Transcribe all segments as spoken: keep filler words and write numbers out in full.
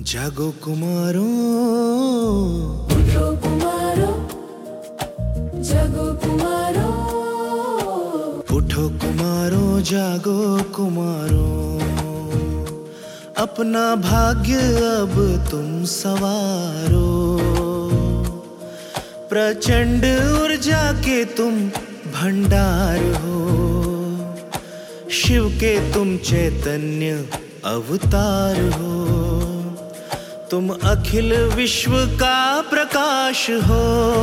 जागो कुमारों, उठो कुमारों, जागो कुमारों, उठो कुमारों, जागो कुमारों। अपना भाग्य अब तुम सवारो, प्रचंड ऊर्जा के तुम भंडार हो। शिव के तुम चैतन्य अवतार हो। तुम अखिल विश्व का प्रकाश हो।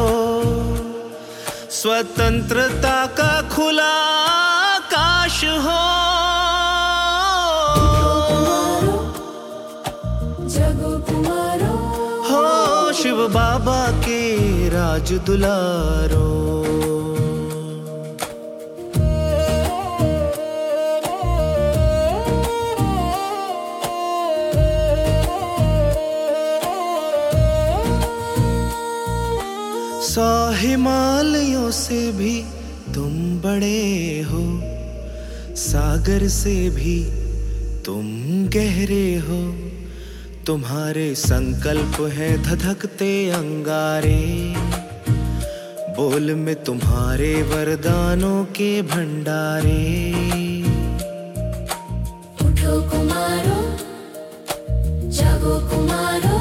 स्वतंत्रता का खुला आकाश हो। जागो कुमारों, हो शिव बाबा के राज दुलारो। सौ हिमालयों से भी तुम बड़े हो। सागर से भी तुम गहरे हो। तुम्हारे संकल्प हैं धधकते अंगारे। बोल में तुम्हारे वरदानों के भंडारे। उठो कुमारों, जागो कुमारों,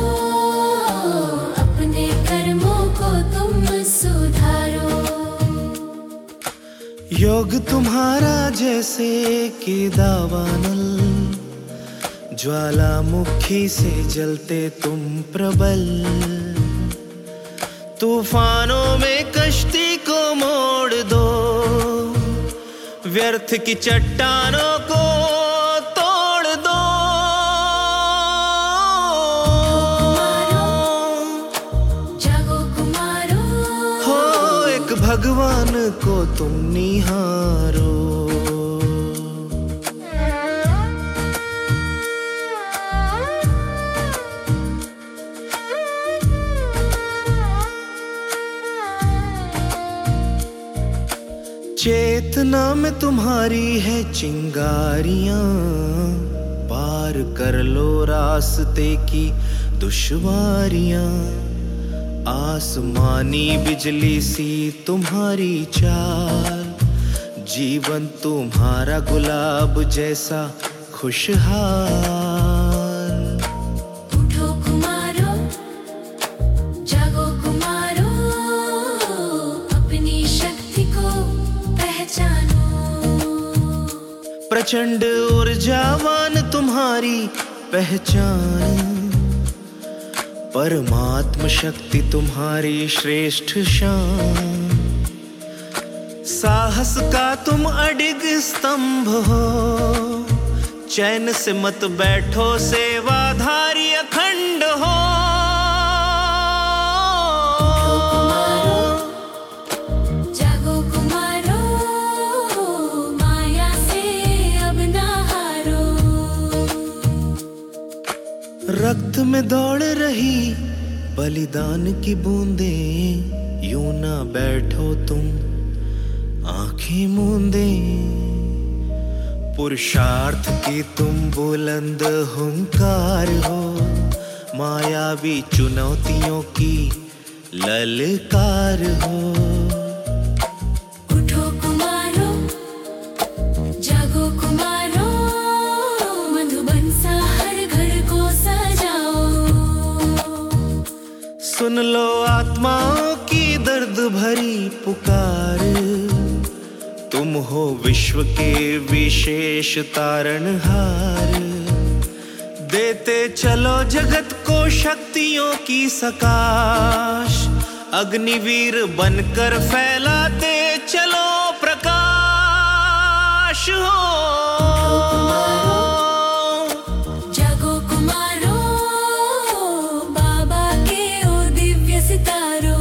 अपने कर्मों को तुम सुधारो। योग तुम्हारा जैसे कि दावानल। ज्वालामुखी से जलते तुम प्रबल। तूफानों में कश्ती को मोड़ दो। व्यर्थ की चट्टानों को तोड़ दो। जागो कुमारों, हो एक भगवान को तुम निहारो। चेतना में तुम्हारी है चिंगारियां। पार कर लो रास्ते की दुश्वारियां। आसमानी बिजली सी तुम्हारी चाल। जीवन तुम्हारा गुलाब जैसा खुशहाल। उठो कुमारों, जागो कुमारों, अपनी शक्ति को पहचानो। प्रचंड ऊर्जावान तुम्हारी पहचान। परमात्म शक्ति तुम्हारी श्रेष्ठ शान। साहस का तुम अडिग स्तंभ हो। चैन से मत बैठो सेवाधारी अखंड हो। जागो कुमारों, माया से अब ना हारो। रक्त में दौड़ रही बलिदान की बूंदें। यूं ना बैठो तुम आंखें मूंदे। पुरुषार्थ की तुम बुलंद हुंकार हो। मायावी चुनौतियों की ललकार हो। उठो कुमारों, जागो कुमारों, मधुबन सा हर घर को सजाओ। सुन लो आत्माओं की दर्द भरी पुकार। तुम हो विश्व के विशेष तारणहार। देते चलो जगत को शक्तियों की सकाश। अग्निवीर बनकर फैलाते चलो प्रकाश हो। जागो कुमारों, बाबा के ओ दिव्य सितारों।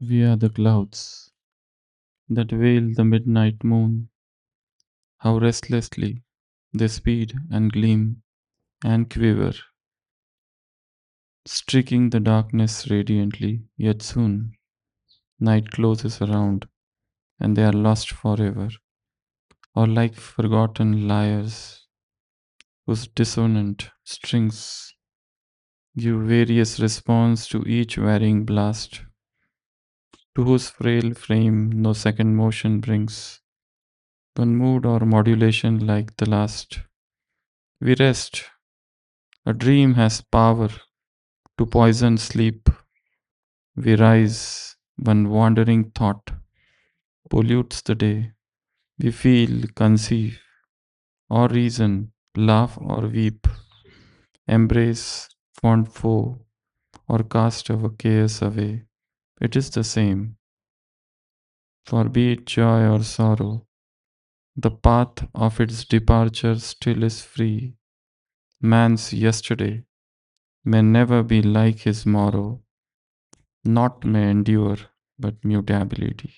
We are the clouds that veil the midnight moon. How restlessly they speed and gleam and quiver, streaking the darkness radiantly, yet soon night closes around and they are lost forever, or like forgotten lyres whose dissonant strings give various response to each varying blast, to whose frail frame no second motion brings, one mood or modulation like the last. We rest. A dream has power to poison sleep. We rise when wandering thought pollutes the day. We feel, conceive, or reason, laugh or weep, embrace fond foe, or cast our cares away. It is the same, for be it joy or sorrow, the path of its departure still is free. Man's yesterday may never be like his morrow, not may endure, but mutability.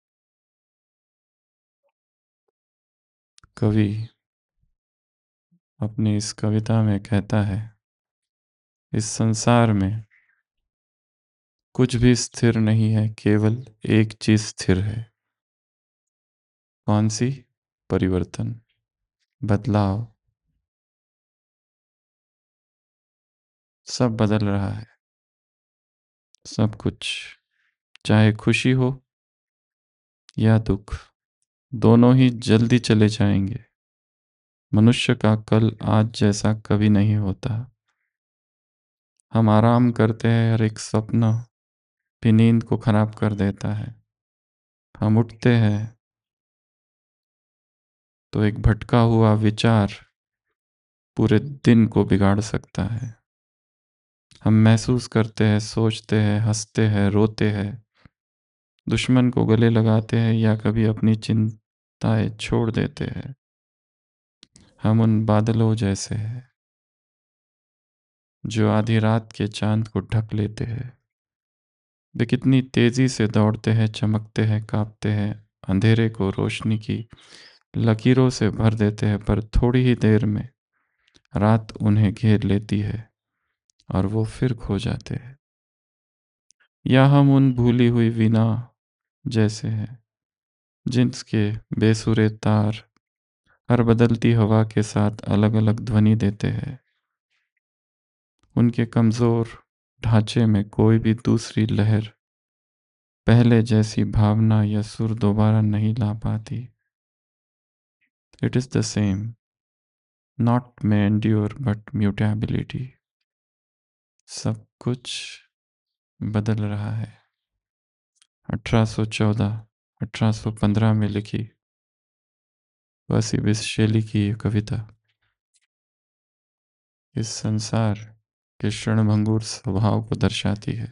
कवि अपनी इस कविता में कहता है, इस संसार में कुछ भी स्थिर नहीं है, केवल एक चीज स्थिर है। कौन सी? परिवर्तन, बदलाव। सब बदल रहा है, सब कुछ, चाहे खुशी हो या दुख, दोनों ही जल्दी चले जाएंगे। मनुष्य का कल आज जैसा कभी नहीं होता। हम आराम करते हैं, हर एक सपना भी नींद को खराब कर देता है। हम उठते हैं तो एक भटका हुआ विचार पूरे दिन को बिगाड़ सकता है। हम महसूस करते हैं, सोचते हैं, हंसते हैं, रोते हैं, दुश्मन को गले लगाते हैं या कभी अपनी चिंताएं छोड़ देते हैं। हम उन बादलों जैसे हैं जो आधी रात के चांद को ढक लेते हैं। वे कितनी तेजी से दौड़ते हैं, चमकते हैं, कांपते हैं, अंधेरे को रोशनी की लकीरों से भर देते हैं, पर थोड़ी ही देर में रात उन्हें घेर लेती है और वो फिर खो जाते हैं। या हम उन भूली हुई वीणा जैसे हैं जिनके बेसुरे तार हर बदलती हवा के साथ अलग अलग ध्वनि देते हैं। उनके कमजोर ढांचे में कोई भी दूसरी लहर पहले जैसी भावना या सुर दोबारा नहीं ला पाती। It is the same, nought may endure but mutability. सब कुछ बदल रहा है। अठारह सौ चौदह अठारह सौ पंद्रह में लिखी पर्सी बिश शेली की ये कविता इस संसार के क्षणभंगुर स्वभाव को दर्शाती है,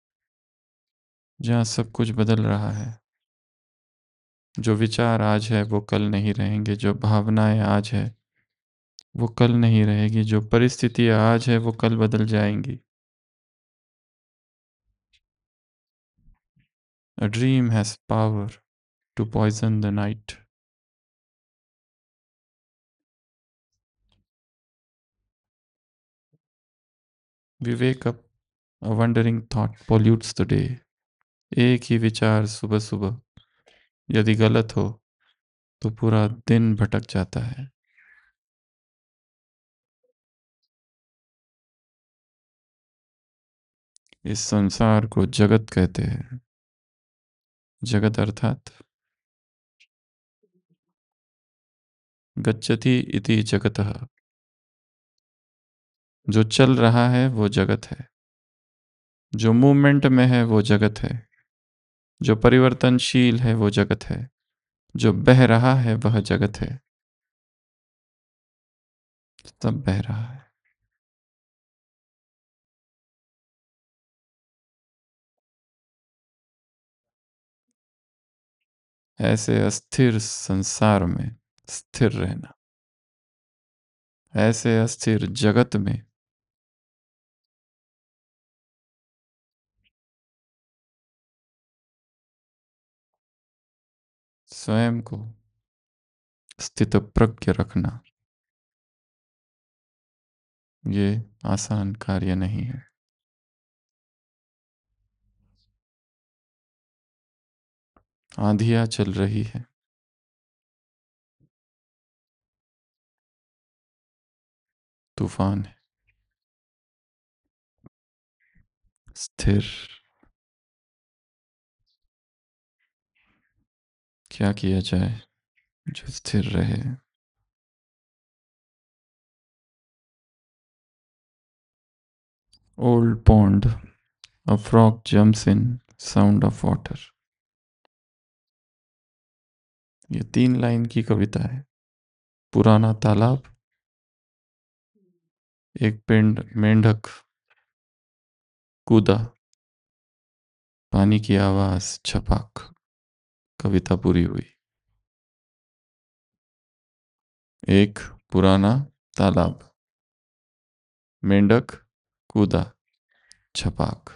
जहाँ सब कुछ बदल रहा है। जो विचार आज है वो कल नहीं रहेंगे, जो भावनाएं आज है वो कल नहीं रहेगी, जो परिस्थितियां आज है वो कल बदल जाएंगी। A dream has power to poison the night. We wake up, a wandering thought pollutes the day. एक ही विचार सुबह सुबह यदि गलत हो तो पूरा दिन भटक जाता है। इस संसार को जगत कहते हैं। जगत अर्थात गच्छति इति जगतः। जो चल रहा है वो जगत है, जो मूवमेंट में है वो जगत है, जो परिवर्तनशील है वो जगत है, जो बह रहा है वह जगत है। सब बह रहा है। ऐसे अस्थिर संसार में स्थिर रहना, ऐसे अस्थिर जगत में स्वयं को स्थितप्रज्ञ रखना ये आसान कार्य नहीं है। आंधियां चल रही है, तूफान है, स्थिर। क्या किया जाए जो स्थिर रहे? Old pond, a frog jumps in, sound of water. ये तीन लाइन की कविता है। पुराना तालाब, एक पेंड मेंढक कूदा, पानी की आवाज, छपाक। कविता पूरी हुई। एक पुराना तालाब, मेंढक कूदा, छपाक।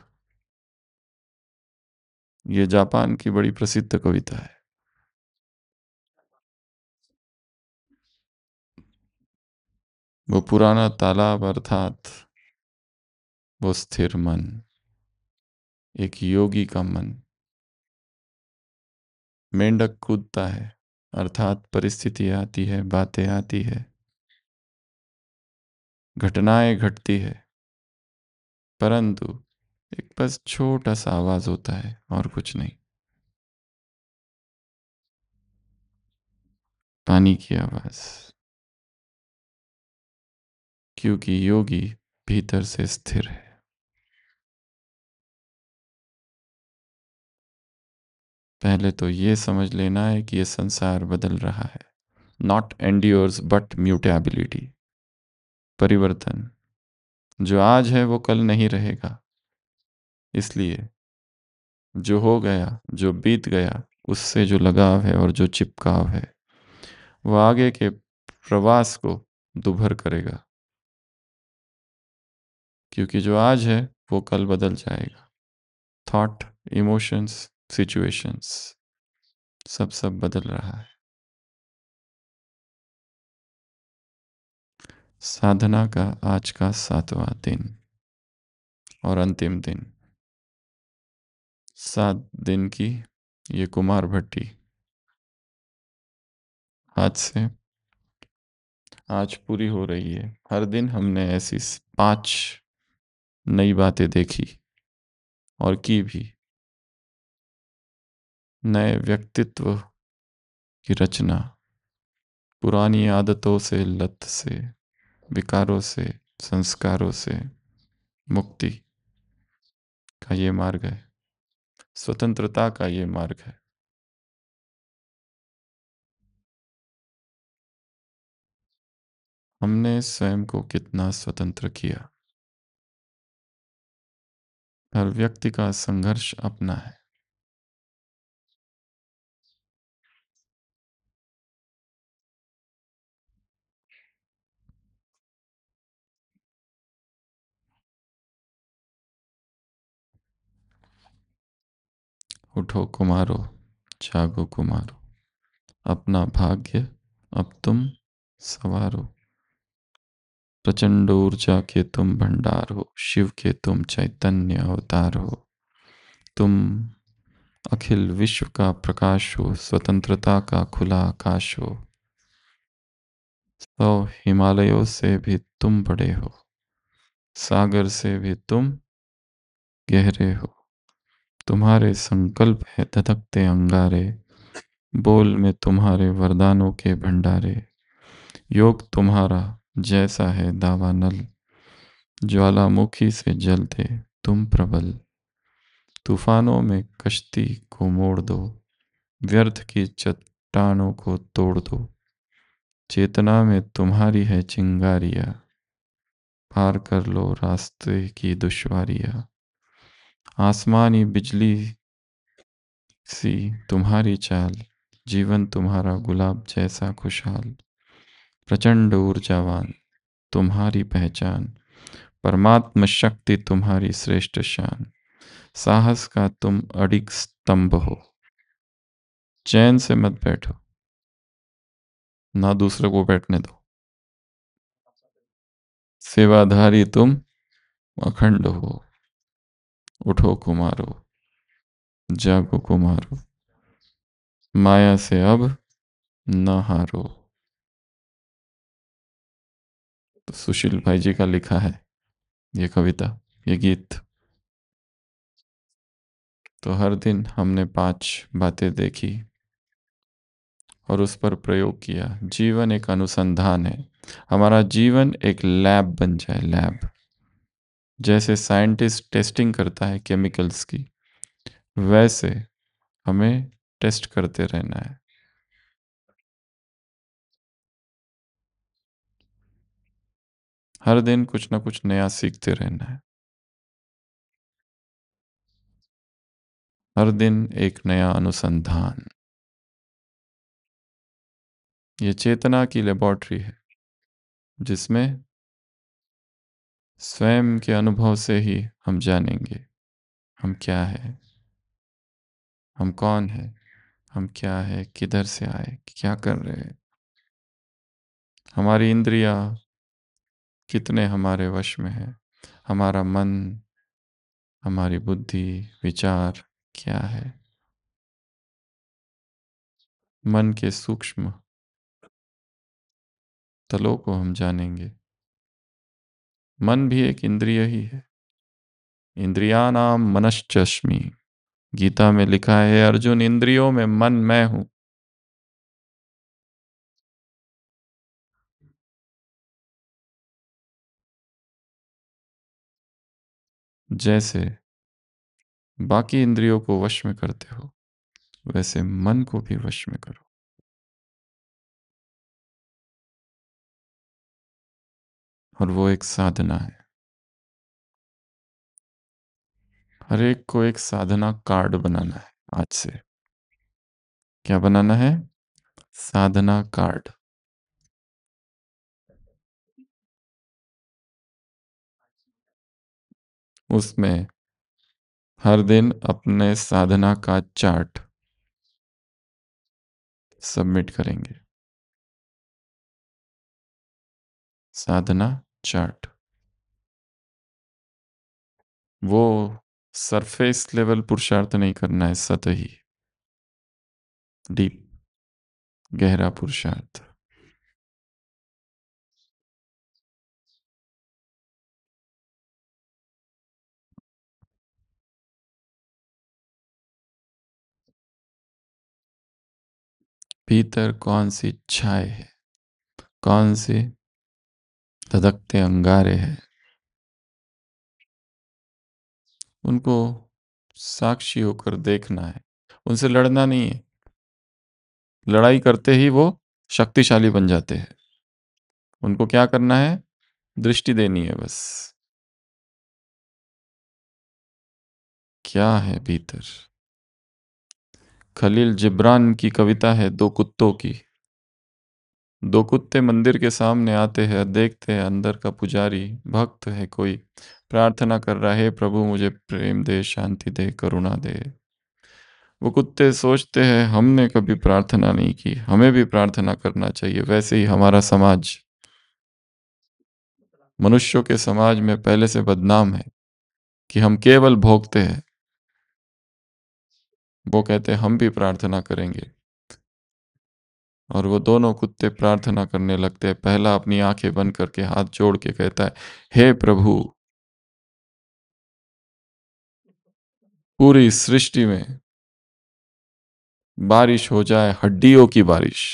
ये जापान की बड़ी प्रसिद्ध कविता है। वो पुराना तालाब अर्थात वो स्थिर मन, एक योगी का मन। मेंढक कूदता है अर्थात परिस्थिति आती है, बातें आती है, घटनाएं घटती है, परंतु एक बस छोटा सा आवाज होता है और कुछ नहीं। पानी की आवाज, क्योंकि योगी भीतर से स्थिर है। पहले तो ये समझ लेना है कि ये संसार बदल रहा है। नॉट एंड्योर्स बट म्यूटेबिलिटी, परिवर्तन। जो आज है वो कल नहीं रहेगा। इसलिए जो हो गया, जो बीत गया, उससे जो लगाव है और जो चिपकाव है, वो आगे के प्रवास को दुभर करेगा। क्योंकि जो आज है वो कल बदल जाएगा। थॉट, इमोशंस, सिचुएशंस, सब सब बदल रहा है। साधना का आज का सातवां दिन और अंतिम दिन। सात दिन की ये कुमार भट्टी आज से आज पूरी हो रही है। हर दिन हमने ऐसी पांच नई बातें देखी और की भी। नए व्यक्तित्व की रचना, पुरानी आदतों से, लत से, विकारों से, संस्कारों से मुक्ति का ये मार्ग है। स्वतंत्रता का ये मार्ग है। हमने स्वयं को कितना स्वतंत्र किया। हर व्यक्ति का संघर्ष अपना है। उठो कुमारो, जागो कुमारो, अपना भाग्य अब तुम सवारो। प्रचंड ऊर्जा के तुम भंडार हो, शिव के तुम चैतन्य अवतार हो। तुम अखिल विश्व का प्रकाश हो, स्वतंत्रता का खुला आकाश हो। सौ हिमालयों से भी तुम बड़े हो, सागर से भी तुम गहरे हो। तुम्हारे संकल्प है धधकते अंगारे, बोल में तुम्हारे वरदानों के भंडारे। योग तुम्हारा जैसा है दावानल, ज्वालामुखी से जलते तुम प्रबल। तूफानों में कश्ती को मोड़ दो, व्यर्थ की चट्टानों को तोड़ दो। चेतना में तुम्हारी है चिंगारियां, पार कर लो रास्ते की दुश्वारियां। आसमानी बिजली सी तुम्हारी चाल, जीवन तुम्हारा गुलाब जैसा खुशहाल। प्रचंड ऊर्जावान तुम्हारी पहचान, परमात्म शक्ति तुम्हारी श्रेष्ठ शान। साहस का तुम अडिग स्तंभ हो, चैन से मत बैठो, ना दूसरे को बैठने दो। सेवाधारी तुम अखंड हो। उठो कुमारो, जागो कुमारो, माया से अब न हारो। तो सुशील भाई जी का लिखा है ये कविता, ये गीत। तो हर दिन हमने पांच बातें देखी और उस पर प्रयोग किया। जीवन एक अनुसंधान है, हमारा जीवन एक लैब बन जाए, लैब। जैसे साइंटिस्ट टेस्टिंग करता है केमिकल्स की, वैसे हमें टेस्ट करते रहना है। हर दिन कुछ ना कुछ नया सीखते रहना है। हर दिन एक नया अनुसंधान। ये चेतना की लेबोरेटरी है, जिसमें स्वयं के अनुभव से ही हम जानेंगे हम क्या है, हम कौन है, हम क्या है, किधर से आए, क्या कर रहे हैं। हमारी इंद्रियां कितने हमारे वश में है, हमारा मन, हमारी बुद्धि, विचार क्या है। मन के सूक्ष्म तलों को हम जानेंगे। मन भी एक इंद्रिय ही है। इंद्रियाणाम मनश्चस्मि, गीता में लिखा है अर्जुन, इंद्रियों में मन मैं हूं। जैसे बाकी इंद्रियों को वश में करते हो, वैसे मन को भी वश में करो। और वो एक साधना है। हर एक को एक साधना कार्ड बनाना है आज से। क्या बनाना है? साधना कार्ड। उसमें हर दिन अपने साधना का चार्ट सबमिट करेंगे। साधना चार्ट। वो सरफेस लेवल पुरुषार्थ नहीं करना है, सतही, डीप, गहरा पुरुषार्थ। भीतर कौन सी इच्छाएं है, कौन से धधकते अंगारे हैं, उनको साक्षी होकर देखना है। उनसे लड़ना नहीं है। लड़ाई करते ही वो शक्तिशाली बन जाते हैं। उनको क्या करना है? दृष्टि देनी है बस। क्या है भीतर? खलील जिब्रान की कविता है दो कुत्तों की। दो कुत्ते मंदिर के सामने आते हैं, देखते हैं अंदर का पुजारी भक्त है कोई, प्रार्थना कर रहा है, प्रभु मुझे प्रेम दे, शांति दे, करुणा दे। वो कुत्ते सोचते हैं हमने कभी प्रार्थना नहीं की, हमें भी प्रार्थना करना चाहिए। वैसे ही हमारा समाज मनुष्यों के समाज में पहले से बदनाम है कि हम केवल भोगते हैं। वो कहते हैं हम भी प्रार्थना करेंगे, और वो दोनों कुत्ते प्रार्थना करने लगते हैं। पहला अपनी आंखें बंद करके हाथ जोड़ के कहता है, हे प्रभु, पूरी सृष्टि में बारिश हो जाए, हड्डियों की बारिश।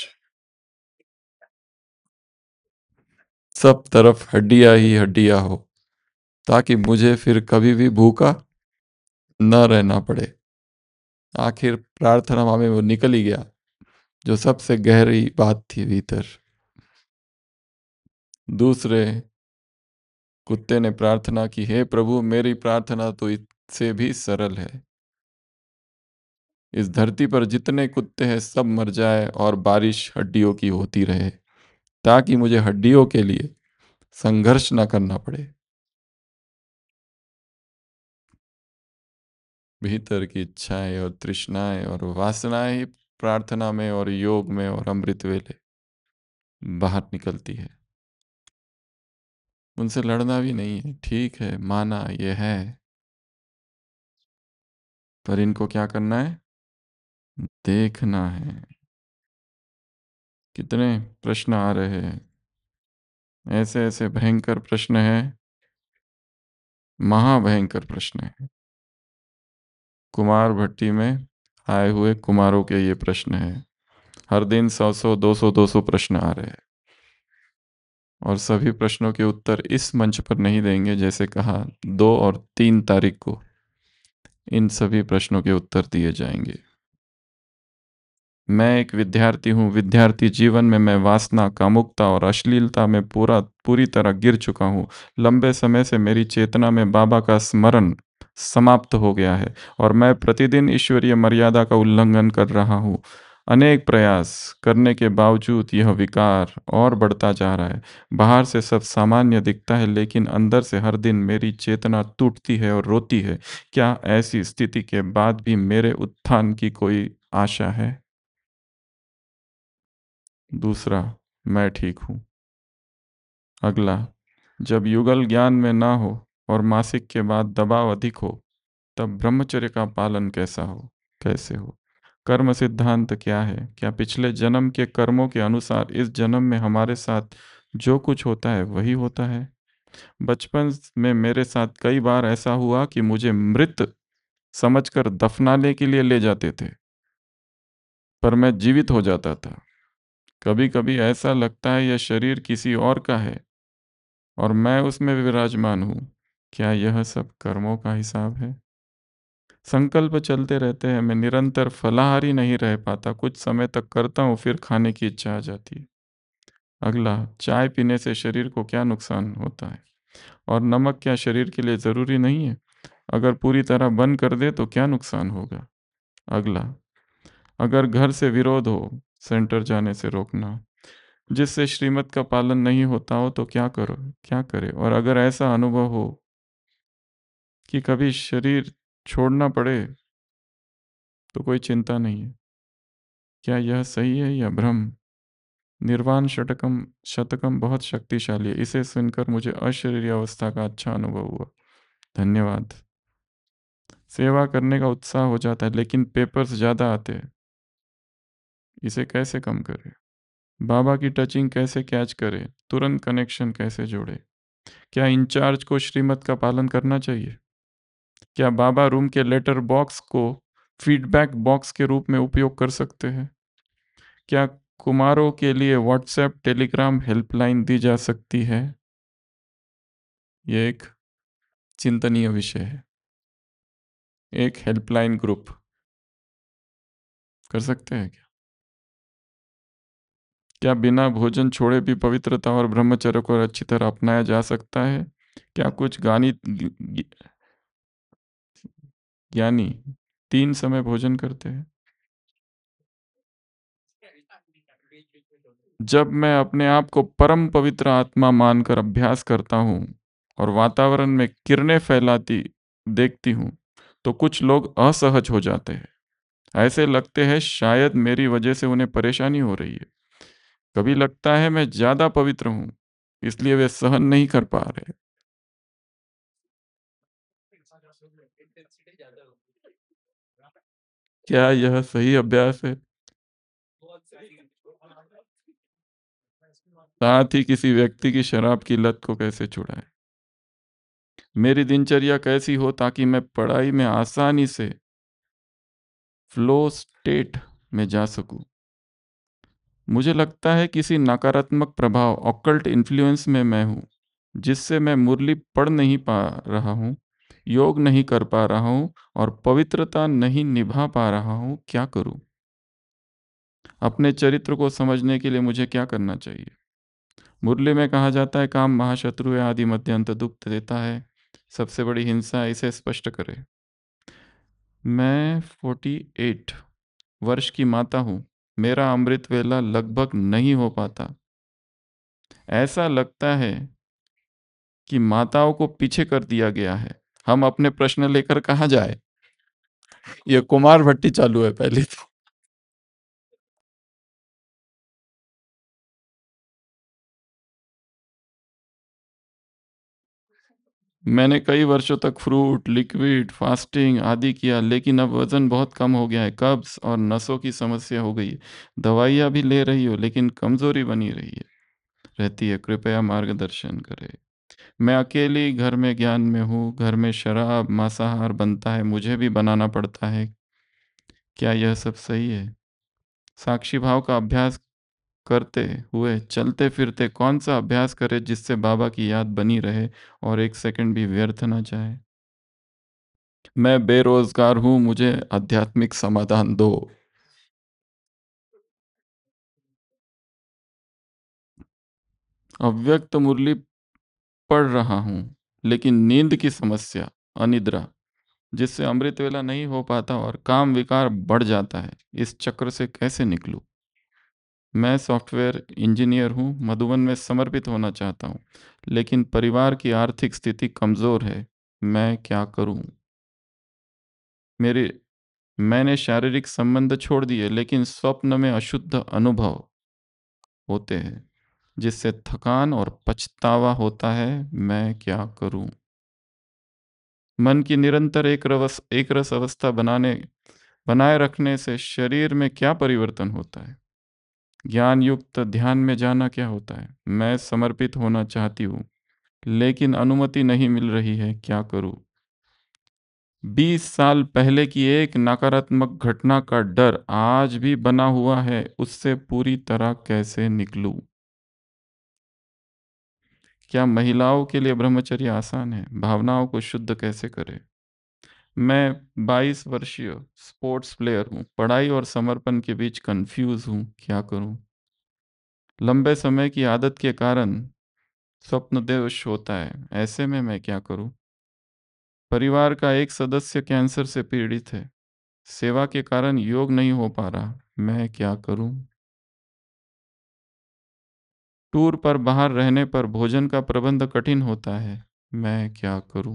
सब तरफ हड्डियां ही हड्डियां हो, ताकि मुझे फिर कभी भी भूखा न रहना पड़े। आखिर प्रार्थना में वो निकल ही गया जो सबसे गहरी बात थी भीतर। दूसरे कुत्ते ने प्रार्थना की, हे प्रभु, मेरी प्रार्थना तो इससे भी सरल है। इस धरती पर जितने कुत्ते हैं सब मर जाए और बारिश हड्डियों की होती रहे, ताकि मुझे हड्डियों के लिए संघर्ष ना करना पड़े। भीतर की इच्छाएं और तृष्णाएं और वासनाएं ही प्रार्थना में और योग में और अमृत वेले बाहर निकलती है। उनसे लड़ना भी नहीं है, ठीक है, माना ये है, पर इनको क्या करना है? देखना है। कितने प्रश्न आ रहे हैं, ऐसे ऐसे भयंकर प्रश्न हैं, महाभयंकर प्रश्न है। कुमार भट्टी में आए हुए कुमारों के ये प्रश्न हैं। हर दिन सौ सौ दो सौ दो सौ प्रश्न आ रहे हैं, और सभी प्रश्नों के उत्तर इस मंच पर नहीं देंगे। जैसे कहा, दो और तीन तारीख को इन सभी प्रश्नों के उत्तर दिए जाएंगे। मैं एक विद्यार्थी हूँ। विद्यार्थी जीवन में मैं वासना, कामुकता और अश्लीलता में पूरा पूरी तरह गिर चुका हूँ। लंबे समय से मेरी चेतना में बाबा का स्मरण समाप्त हो गया है और मैं प्रतिदिन ईश्वरीय मर्यादा का उल्लंघन कर रहा हूँ। अनेक प्रयास करने के बावजूद यह विकार और बढ़ता जा रहा है। बाहर से सब सामान्य दिखता है, लेकिन अंदर से हर दिन मेरी चेतना टूटती है और रोती है। क्या ऐसी स्थिति के बाद भी मेरे उत्थान की कोई आशा है? दूसरा, मैं ठीक हूँ। अगला, जब युगल ज्ञान में ना हो और मासिक के बाद दबाव अधिक हो, तब ब्रह्मचर्य का पालन कैसा हो कैसे हो? कर्म सिद्धांत क्या है? क्या पिछले जन्म के कर्मों के अनुसार इस जन्म में हमारे साथ जो कुछ होता है वही होता है? बचपन में मेरे साथ कई बार ऐसा हुआ कि मुझे मृत समझकर दफनाने के लिए ले जाते थे, पर मैं जीवित हो जाता था। कभी कभी ऐसा लगता है यह शरीर किसी और का है और मैं उसमें विराजमान हूँ। क्या यह सब कर्मों का हिसाब है? संकल्प चलते रहते हैं, मैं निरंतर फलाहारी नहीं रह पाता। कुछ समय तक करता हूँ, फिर खाने की इच्छा आ जाती है। अगला, चाय पीने से शरीर को क्या नुकसान होता है और नमक क्या शरीर के लिए ज़रूरी नहीं है? अगर पूरी तरह बंद कर दे तो क्या नुकसान होगा? अगला, अगर घर से विरोध हो, सेंटर जाने से रोकना, जिससे श्रीमत का पालन नहीं होता हो तो क्या करो क्या करे? और अगर ऐसा अनुभव हो कि कभी शरीर छोड़ना पड़े तो कोई चिंता नहीं है। क्या यह सही है या भ्रम? निर्वाण शतकम शतकम बहुत शक्तिशाली है। इसे सुनकर मुझे अशरीरी अवस्था का अच्छा अनुभव हुआ। धन्यवाद। सेवा करने का उत्साह हो जाता है, लेकिन पेपर्स ज़्यादा आते हैं। इसे कैसे कम करें? बाबा की टचिंग कैसे कैच करें? तुरंत कनेक्शन कैसे जोड़े? क्या इंचार्ज को श्रीमत का पालन करना चाहिए? क्या बाबा रूम के लेटर बॉक्स को फीडबैक बॉक्स के रूप में उपयोग कर सकते हैं? क्या कुमारों के लिए व्हाट्सएप टेलीग्राम हेल्पलाइन दी जा सकती है? ये एक चिंतनीय विषय है। एक हेल्पलाइन ग्रुप कर सकते हैं क्या? क्या बिना भोजन छोड़े भी पवित्रता और ब्रह्मचर्य को अच्छी तरह अपनाया जा सकता है? क्या कुछ गानी ज्ञानी तीन समय भोजन करते हैं? जब मैं अपने आप को परम पवित्र आत्मा मानकर अभ्यास करता हूँ और वातावरण में किरणें फैलाती देखती हूँ, तो कुछ लोग असहज हो जाते हैं। ऐसे लगते हैं शायद मेरी वजह से उन्हें परेशानी हो रही है। कभी लगता है मैं ज्यादा पवित्र हूँ, इसलिए वे सहन नहीं कर पा रहे। क्या यह सही अभ्यास है? साथ ही किसी व्यक्ति की शराब की लत को कैसे छुड़ाएं? मेरी दिनचर्या कैसी हो ताकि मैं पढ़ाई में आसानी से फ्लो स्टेट में जा सकूं? मुझे लगता है किसी नकारात्मक प्रभाव ऑकल्ट इन्फ्लुएंस में मैं हूँ, जिससे मैं मुरली पढ़ नहीं पा रहा हूँ, योग नहीं कर पा रहा हूँ और पवित्रता नहीं निभा पा रहा हूँ। क्या करूँ? अपने चरित्र को समझने के लिए मुझे क्या करना चाहिए? मुरली में कहा जाता है काम महाशत्रु है, आदि मध्य अंत दुख देता है, सबसे बड़ी हिंसा है, इसे स्पष्ट करें। मैं फोर्टी एट वर्ष की माता हूँ। मेरा अमृत वेला लगभग नहीं हो पाता। ऐसा लगता है कि माताओं को पीछे कर दिया गया है। हम अपने प्रश्न लेकर कहाँ जाए? ये कुमार भट्टी चालू है पहले तो। मैंने कई वर्षों तक फ्रूट, लिक्विड, फास्टिंग आदि किया, लेकिन अब वज़न बहुत कम हो गया है। कब्ज़ और नसों की समस्या हो गई है। दवाइयाँ भी ले रही हूँ, लेकिन कमज़ोरी बनी रही है रहती है। कृपया मार्गदर्शन करें। मैं अकेली घर में ज्ञान में हूँ। घर में शराब, मांसाहार बनता है, मुझे भी बनाना पड़ता है। क्या यह सब सही है? साक्षी भाव का अभ्यास करते हुए चलते-फिरते कौन-सा अभ्यास करें जिससे बाबा की याद बनी रहे और एक सेकंड भी व्यर्थ ना जाए? मैं बेरोज़गार हूँ, मुझे आध्यात्मिक समाधान दो। अव्यक्त मुरली पढ़ रहा हूँ, लेकिन नींद की समस्या, अनिद्रा, जिससे अमृत वेला नहीं हो पाता और काम विकार बढ़ जाता है। इस चक्र से कैसे निकलूँ? मैं सॉफ्टवेयर इंजीनियर हूँ, मधुबन में समर्पित होना चाहता हूँ, लेकिन परिवार की आर्थिक स्थिति कमज़ोर है। मैं क्या करूँ? मेरे मैंने शारीरिक संबंध छोड़ दिए, लेकिन स्वप्न में अशुद्ध अनुभव होते हैं, जिससे थकान और पछतावा होता है। मैं क्या करूं? मन की निरंतर एक रवस एक रस अवस्था बनाने बनाए रखने से शरीर में क्या परिवर्तन होता है? ज्ञान युक्त ध्यान में जाना क्या होता है? मैं समर्पित होना चाहती हूँ, लेकिन अनुमति नहीं मिल रही है। क्या करूं? बीस साल पहले की एक नकारात्मक घटना का डर आज भी बना हुआ है। उससे पूरी तरह कैसे निकलूं? क्या महिलाओं के लिए ब्रह्मचर्य आसान है? भावनाओं को शुद्ध कैसे करें? मैं बाईस वर्षीय स्पोर्ट्स प्लेयर हूँ। पढ़ाई और समर्पण के बीच कंफ्यूज हूँ। क्या करूँ? लंबे समय की आदत के कारण स्वप्न दोष होता है। ऐसे में मैं क्या करूँ? परिवार का एक सदस्य कैंसर से पीड़ित है। सेवा के कारण योग नहीं हो पा रहा। मैं क्या करूँ? टूर पर बाहर रहने पर भोजन का प्रबंध कठिन होता है। मैं क्या करूँ?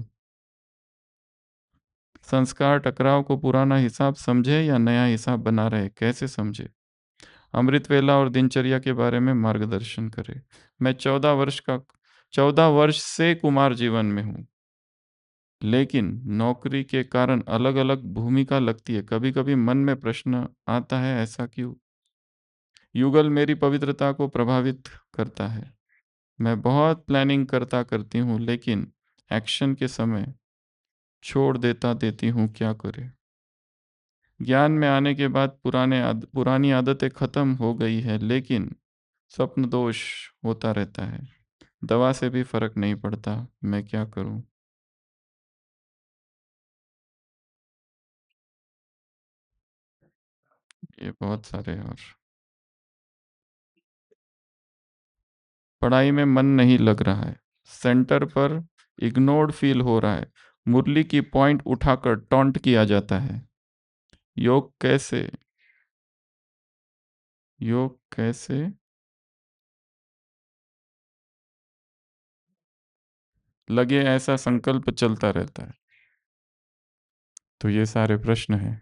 संस्कार टकराव को पुराना हिसाब समझे या नया हिसाब बना रहे, कैसे समझे? अमृत वेला और दिनचर्या के बारे में मार्गदर्शन करें। मैं चौदह वर्ष का चौदह वर्ष से कुमार जीवन में हूँ, लेकिन नौकरी के कारण अलग-अलग भूमिका लगती है। कभी-कभी मन में प्रश्न आता है, ऐसा क्यों? युगल मेरी पवित्रता को प्रभावित करता है। मैं बहुत प्लानिंग करता करती हूँ, लेकिन एक्शन के समय छोड़ देता देती हूँ। क्या करें? ज्ञान में आने के बाद पुराने आद, पुरानी आदतें खत्म हो गई है, लेकिन स्वप्न दोष होता रहता है। दवा से भी फर्क नहीं पड़ता। मैं क्या करूं? ये बहुत सारे हैं। और पढ़ाई में मन नहीं लग रहा है। सेंटर पर इग्नोर्ड फील हो रहा है। मुरली की पॉइंट उठाकर टॉन्ट किया जाता है। योग कैसे योग कैसे लगे, ऐसा संकल्प चलता रहता है। तो ये सारे प्रश्न हैं,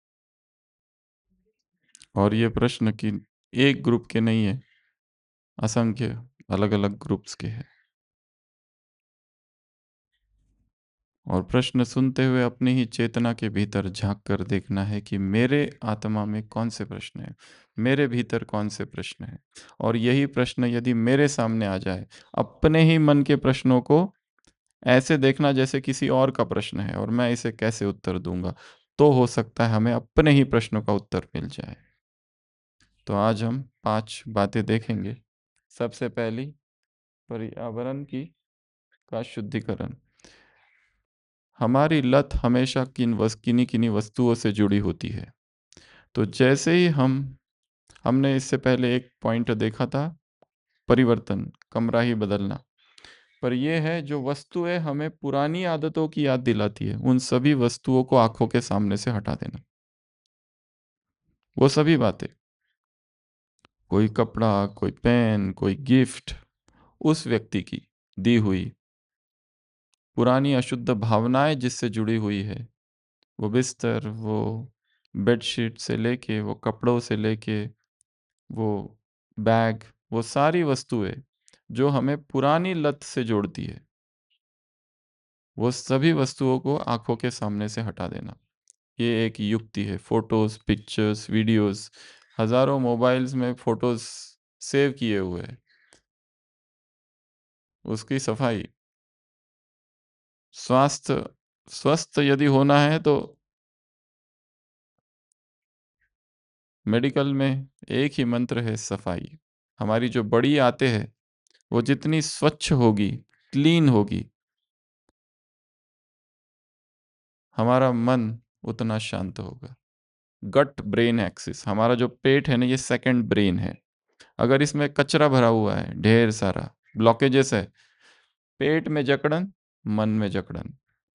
और ये प्रश्न की एक ग्रुप के नहीं है, असंख्य अलग अलग ग्रुप्स के हैं। और प्रश्न सुनते हुए अपनी ही चेतना के भीतर झांक कर देखना है कि मेरे आत्मा में कौन से प्रश्न हैं, मेरे भीतर कौन से प्रश्न हैं। और यही प्रश्न यदि मेरे सामने आ जाए, अपने ही मन के प्रश्नों को ऐसे देखना जैसे किसी और का प्रश्न है और मैं इसे कैसे उत्तर दूंगा, तो हो सकता है हमें अपने ही प्रश्नों का उत्तर मिल जाए। तो आज हम पांच बातें देखेंगे। सबसे पहली, पर्यावरण की का शुद्धिकरण। हमारी लत हमेशा किन वस किन्हीं किन्हीं वस्तुओं से जुड़ी होती है। तो जैसे ही हम हमने इससे पहले एक पॉइंट देखा था, परिवर्तन, कमरा ही बदलना। पर यह है, जो वस्तुएं हमें पुरानी आदतों की याद दिलाती है, उन सभी वस्तुओं को आंखों के सामने से हटा देना। वो सभी बातें, कोई कपड़ा, कोई पेन, कोई गिफ्ट, उस व्यक्ति की दी हुई पुरानी अशुद्ध भावनाएं जिससे जुड़ी हुई है, वो बिस्तर, वो बेडशीट से लेके, वो कपड़ों से लेके, वो बैग, वो सारी वस्तुएं जो हमें पुरानी लत से जोड़ती है, वो सभी वस्तुओं को आंखों के सामने से हटा देना। ये एक युक्ति है। फोटोज, पिक्चर्स, वीडियोस, हजारों मोबाइल्स में फोटोज सेव किए हुए हैं, उसकी सफाई। स्वास्थ्य स्वस्थ यदि होना है तो मेडिकल में एक ही मंत्र है, सफाई। हमारी जो बड़ी आते हैं वो जितनी स्वच्छ होगी, क्लीन होगी, हमारा मन उतना शांत होगा। गट ब्रेन एक्सिस, हमारा जो पेट है ना, ये सेकंड ब्रेन है। अगर इसमें कचरा भरा हुआ है, ढेर सारा ब्लॉकेजेस है, पेट में जकड़न, मन में जकड़न,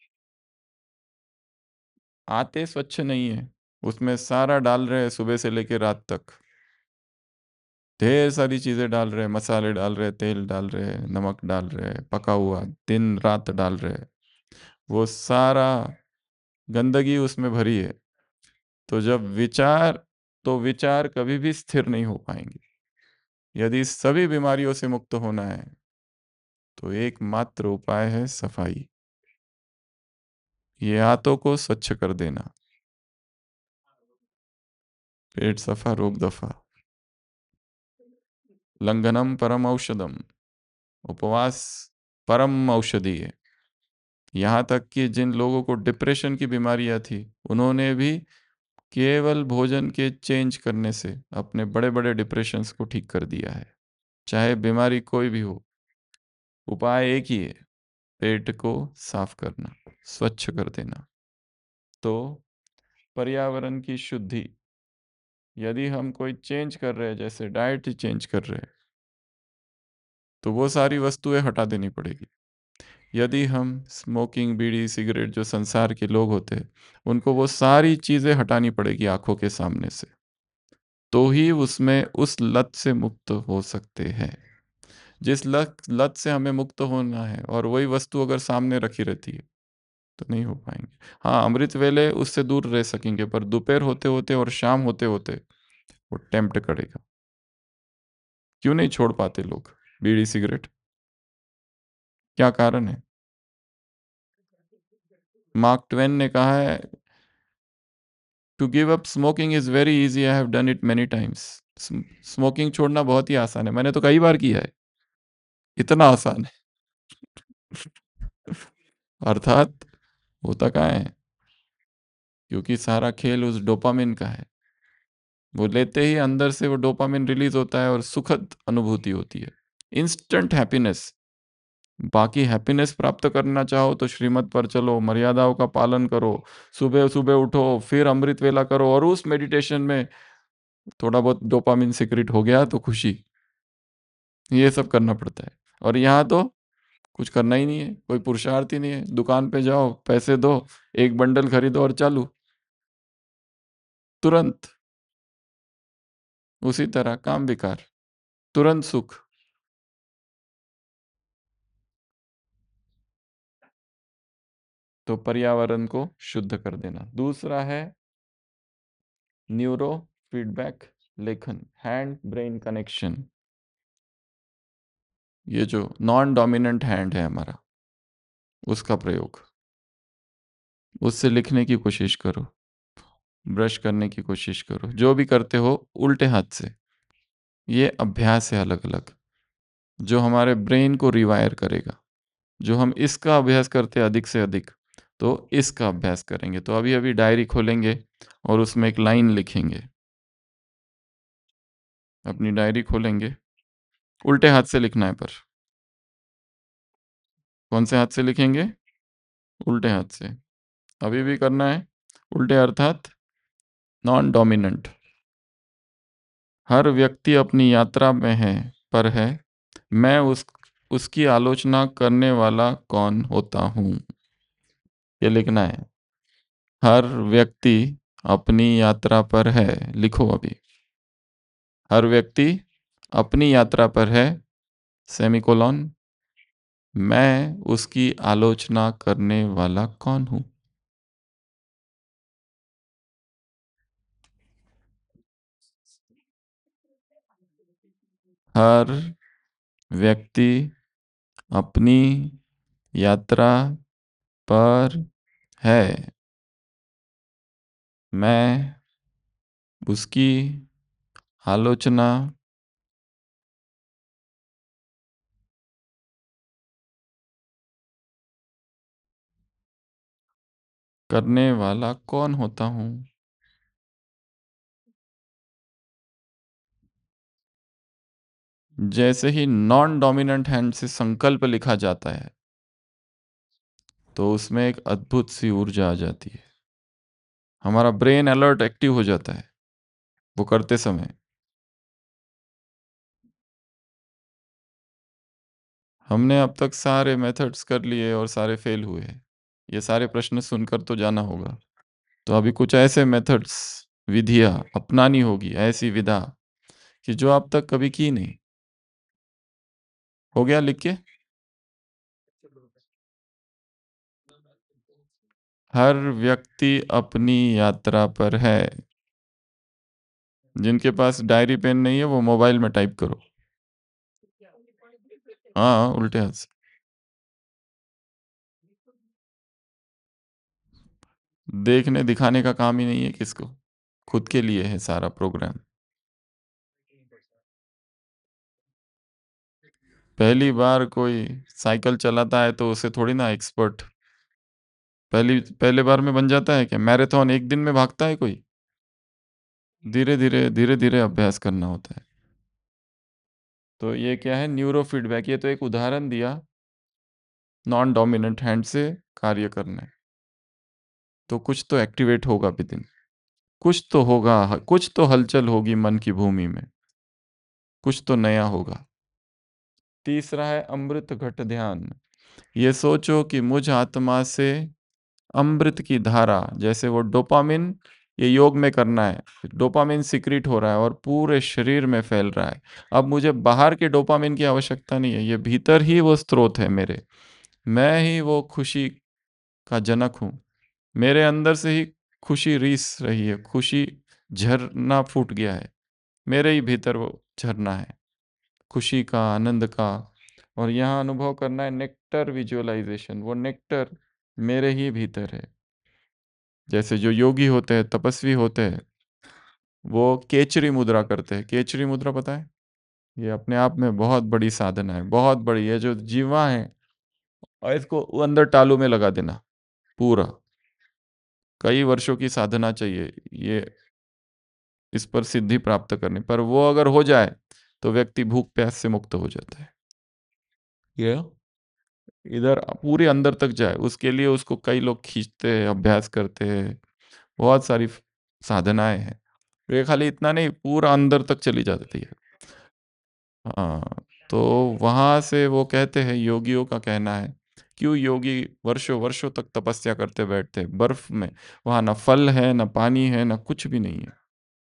आते स्वच्छ नहीं है, उसमें सारा डाल रहे हैं सुबह से लेकर रात तक। ढेर सारी चीजें डाल रहे हैं, मसाले डाल रहे हैं, तेल डाल रहे हैं, नमक डाल रहे हैं, पका हुआ दिन रात डाल रहे हैं, वो सारा गंदगी उसमें भरी है। तो जब विचार तो विचार कभी भी स्थिर नहीं हो पाएंगे। यदि सभी बीमारियों से मुक्त होना है तो एकमात्र उपाय है सफाई। ये आंतों को स्वच्छ कर देना, पेट सफा रोग दफा। लंघनम परम औषधम, उपवास परम औषधि है। यहाँ तक कि जिन लोगों को डिप्रेशन की बीमारियां थी, उन्होंने भी केवल भोजन के चेंज करने से अपने बड़े बड़े डिप्रेशंस को ठीक कर दिया है। चाहे बीमारी कोई भी हो, उपाय एक ही है, पेट को साफ करना, स्वच्छ कर देना। तो पर्यावरण की शुद्धि, यदि हम कोई चेंज कर रहे हैं, जैसे डाइट ही चेंज कर रहे हैं, तो वो सारी वस्तुएं हटा देनी पड़ेगी। यदि हम स्मोकिंग, बीड़ी, सिगरेट, जो संसार के लोग होते हैं, उनको वो सारी चीजें हटानी पड़ेगी आंखों के सामने से, तो ही उसमें उस लत से मुक्त हो सकते हैं। जिस लत लत से हमें मुक्त होना है और वही वस्तु अगर सामने रखी रहती है तो नहीं हो पाएंगे। हाँ, अमृत वेले उससे दूर रह सकेंगे, पर दोपहर होते होते और शाम होते होते वो टेम्प्ट करेगा। क्यों नहीं छोड़ पाते लोग बीड़ी सिगरेट? क्या कारण है? मार्क ट्वेन ने कहा है, to give up smoking is very easy, I have done it many times. Smoking छोड़ना बहुत ही आसान है, मैंने तो कई बार किया है। इतना आसान है। अर्थात होता कहाँ है? क्योंकि सारा खेल उस डोपामिन का है। वो लेते ही अंदर से वो डोपामिन रिलीज होता है और सुखद अनुभूति होती है, इंस्टेंट हैप्पीनेस। बाकी हैप्पीनेस प्राप्त करना चाहो तो श्रीमत पर चलो, मर्यादाओं का पालन करो, सुबह सुबह उठो, फिर अमृत वेला करो, और उस मेडिटेशन में थोड़ा बहुत डोपामिन सिक्रेट हो गया तो खुशी। ये सब करना पड़ता है। और यहाँ तो कुछ करना ही नहीं है, कोई पुरुषार्थ ही नहीं है। दुकान पे जाओ, पैसे दो, एक बंडल खरीदो और चालू, तुरंत उसी तरह काम बेकार, तुरंत सुख। तो पर्यावरण को शुद्ध कर देना। दूसरा है न्यूरो फीडबैक लेखन, हैंड ब्रेन कनेक्शन। ये जो नॉन डोमिनेंट हैंड है हमारा, उसका प्रयोग, उससे लिखने की कोशिश करो, ब्रश करने की कोशिश करो, जो भी करते हो उल्टे हाथ से। ये अभ्यास है अलग अलग, जो हमारे ब्रेन को रिवायर करेगा। जो हम इसका अभ्यास करते हैं अधिक से अधिक, तो इसका अभ्यास करेंगे। तो अभी अभी डायरी खोलेंगे और उसमें एक लाइन लिखेंगे। अपनी डायरी खोलेंगे, उल्टे हाथ से लिखना है, पर कौन से हाथ से लिखेंगे? उल्टे हाथ से। अभी भी करना है उल्टे, अर्थात नॉन डोमिनेंट। हर व्यक्ति अपनी यात्रा में है, पर है मैं उस उसकी आलोचना करने वाला कौन होता हूँ, ये लिखना है। हर व्यक्ति अपनी यात्रा पर है, लिखो अभी। हर व्यक्ति अपनी यात्रा पर है, सेमीकोलॉन, मैं उसकी आलोचना करने वाला कौन हूँ। हर व्यक्ति अपनी यात्रा पर है मैं उसकी आलोचना करने वाला कौन होता हूँ? जैसे ही नॉन डोमिनेंट हैंड से संकल्प लिखा जाता है तो उसमें एक अद्भुत सी ऊर्जा आ जाती है। हमारा ब्रेन अलर्ट एक्टिव हो जाता है वो करते समय। हमने अब तक सारे मेथड्स कर लिए और सारे फेल हुए। ये सारे प्रश्न सुनकर तो जाना होगा। तो अभी कुछ ऐसे मेथड्स, विधियां अपनानी होगी, ऐसी विधा कि जो आप तक कभी की नहीं। हो गया लिख के? हर व्यक्ति अपनी यात्रा पर है। जिनके पास डायरी पेन नहीं है वो मोबाइल में टाइप करो। हाँ, उल्टे हाथ से। देखने दिखाने का काम ही नहीं है किसको, खुद के लिए है सारा प्रोग्राम। पहली बार कोई साइकिल चलाता है तो उसे थोड़ी ना एक्सपर्ट पहली पहले बार में बन जाता है क्या? मैराथन एक दिन में भागता है कोई? धीरे धीरे धीरे धीरे अभ्यास करना होता है। तो ये क्या है? Neuro feedback. ये तो एक उदाहरण दिया नॉन डोमिनेंट हैंड से कार्य करना है। तो कुछ तो एक्टिवेट होगा विदिन, कुछ तो होगा, कुछ तो हलचल होगी मन की भूमि में, कुछ तो नया होगा। तीसरा है अमृत घट ध्यान। ये सोचो कि मुझ आत्मा से अमृत की धारा, जैसे वो डोपामिन, ये योग में करना है। डोपामिन सिक्रीट हो रहा है और पूरे शरीर में फैल रहा है। अब मुझे बाहर के डोपामिन की आवश्यकता नहीं है, ये भीतर ही वो स्रोत है मेरे। मैं ही वो खुशी का जनक हूँ। मेरे अंदर से ही खुशी रीस रही है, खुशी झरना फूट गया है। मेरे ही भीतर वो झरना है खुशी का, आनंद का। और यहाँ अनुभव करना है नेक्टर विजुअलाइजेशन। वो नेक्टर मेरे ही भीतर है। जैसे जो योगी होते हैं, तपस्वी होते हैं, वो केचरी मुद्रा करते हैं। केचरी मुद्रा पता है? ये अपने आप में बहुत बड़ी साधना है, बहुत बड़ी है। जो जीवा है और इसको वो अंदर टालू में लगा देना पूरा। कई वर्षों की साधना चाहिए ये इस पर सिद्धि प्राप्त करने पर। वो अगर हो जाए तो व्यक्ति भूख प्यास से मुक्त हो जाता है। ये इधर पूरे अंदर तक जाए उसके लिए उसको कई लोग खींचते हैं, अभ्यास करते हैं, बहुत सारी साधनाएं हैं। ये खाली इतना नहीं, पूरा अंदर तक चली जाती है। हाँ, तो वहां से वो कहते हैं, योगियों का कहना है, क्यों योगी वर्षों वर्षों तक तपस्या करते बैठते हैं बर्फ में? वहां ना फल है, ना पानी है, ना कुछ भी नहीं है।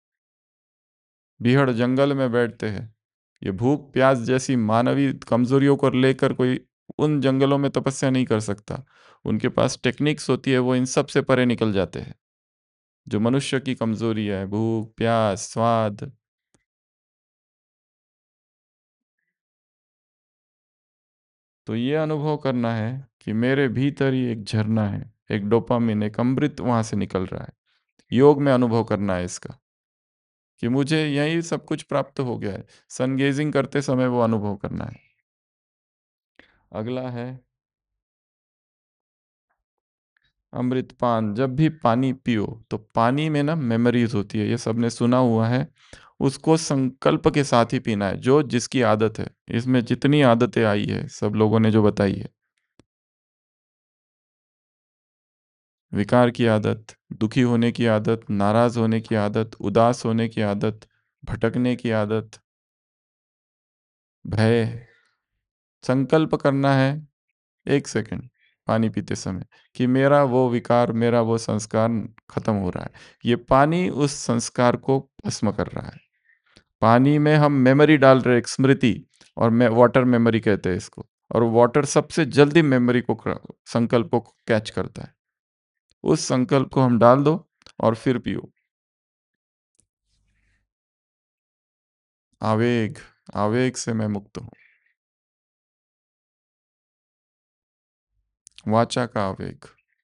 बीहड़ जंगल में बैठते हैं। ये भूख प्यास जैसी मानवीय कमजोरियों को लेकर कोई उन जंगलों में तपस्या नहीं कर सकता। उनके पास टेक्निक्स होती है, वो इन सब से परे निकल जाते हैं। जो मनुष्य की कमजोरी है, भूख प्यास स्वाद। तो ये अनुभव करना है कि मेरे भीतर ही एक झरना है, एक डोपामिन, एक अमृत वहां से निकल रहा है। योग में अनुभव करना है इसका, कि मुझे यही सब कुछ प्राप्त हो गया है। सन गेजिंग करते समय वो अनुभव करना है। अगला है अमृतपान। जब भी पानी पियो तो पानी में ना मेमोरीज होती है, ये सबने सुना हुआ है। उसको संकल्प के साथ ही पीना है, जो जिसकी आदत है। इसमें जितनी आदतें आई है सब लोगों ने जो बताई है, विकार की आदत, दुखी होने की आदत, नाराज होने की आदत, उदास होने की आदत, भटकने की आदत, भय। संकल्प करना है एक सेकंड पानी पीते समय कि मेरा वो विकार, मेरा वो संस्कार खत्म हो रहा है। ये पानी उस संस्कार को भस्म कर रहा है। पानी में हम मेमोरी डाल रहे हैं, एक स्मृति। और मैं वाटर मेमोरी कहते हैं इसको। और वाटर सबसे जल्दी मेमोरी को, संकल्प को कैच करता है। उस संकल्प को हम डाल दो और फिर पियो। आवेग, आवेग से मैं मुक्त हूं। वाचा का आवेग।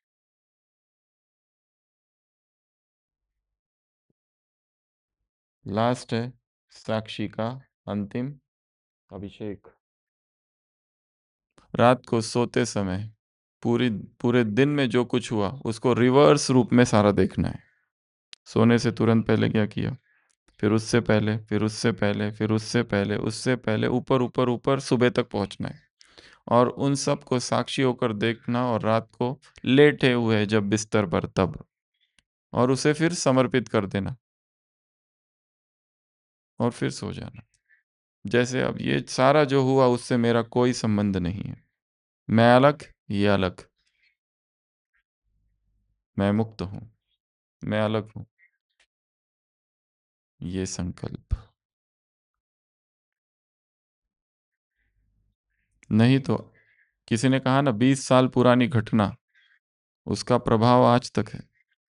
लास्ट है साक्षी का अंतिम अभिषेक। रात को सोते समय पूरी पूरे दिन में जो कुछ हुआ उसको रिवर्स रूप में सारा देखना है। सोने से तुरंत पहले क्या किया, फिर उससे पहले, फिर उससे पहले, फिर उससे पहले, उससे पहले, ऊपर ऊपर ऊपर सुबह तक पहुंचना है और उन सब को साक्षी होकर देखना, और रात को लेटे हुए जब बिस्तर पर तब, और उसे फिर समर्पित कर देना और फिर सो जाना। जैसे अब ये सारा जो हुआ उससे मेरा कोई संबंध नहीं है, मैं अलग, ये अलग, मैं मुक्त हूं, मैं अलग हूं, ये संकल्प। नहीं तो किसी ने कहा ना, बीस साल पुरानी घटना, उसका प्रभाव आज तक है।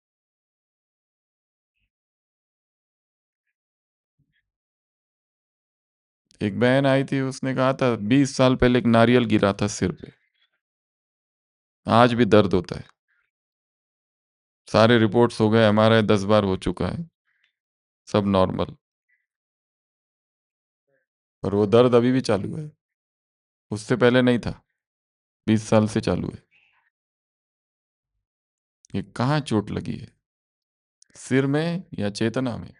एक बहन आई थी, उसने कहा था बीस साल पहले एक नारियल गिरा था सिर पे, आज भी दर्द होता है। सारे रिपोर्ट्स हो गए, एमआरआई दस बार हो चुका है, सब नॉर्मल, पर वो दर्द अभी भी चालू है। उससे पहले नहीं था, बीस साल से चालू है। ये कहाँ चोट लगी है, सिर में या चेतना में?